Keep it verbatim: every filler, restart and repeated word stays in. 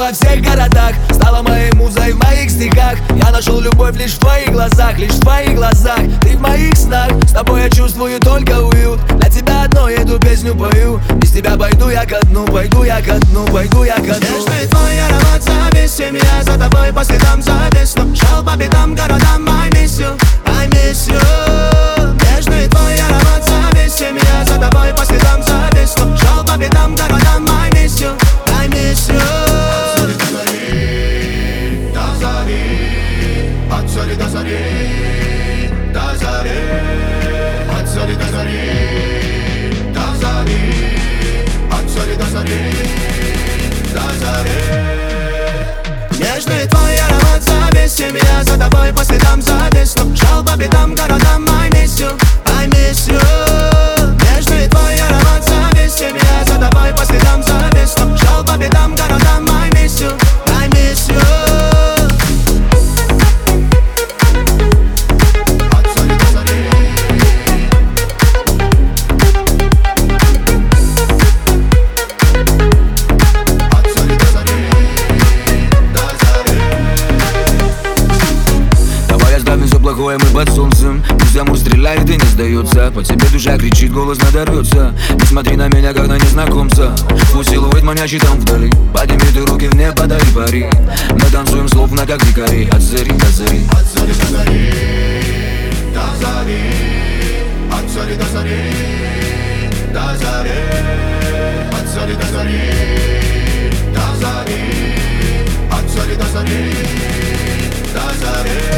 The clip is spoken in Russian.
во всех городах, стала моей музой в моих стихах. Я нашел любовь лишь в твоих глазах, лишь в твоих глазах. Ты в моих снах, с тобой я чувствую только уют. Для тебя одной эту песню пою. Без тебя пойду я ко дну, пойду я ко дну, пойду я ко дну. Нежный твой аромат за весем, я за тобой по следам за весну. Шел по бедам, городам, I miss you, I miss you. Нежный твой аромат за весем, я за тобой по следам за весну. Шел по бедам, городам, I miss you, I miss you. От зари до зари, до зари, от зари до зари, до зари, от зари до зари, до зари. Нежный твой аромат за весем, я за тобой по следам за весну. Шел по бедам, городам, I miss you, I miss you. Нежный твой аромат за весем, я за тобой по следам за весну. Шел по бедам, городам, I miss you, I miss you. Плохое мы под солнцем, пусть амур стреляет и не сдается. По тебе душа кричит, голос надорвется. Не смотри на меня, как на незнакомца. Пусть силуэт манящий там вдали. Подними ты руки в небо, дай пари. Мы танцуем словно как дикари. От зари до зари, от зари до зари, до зари, от зари до зари, до зари, от зари до зари, до зари, от зари до зари, до зари.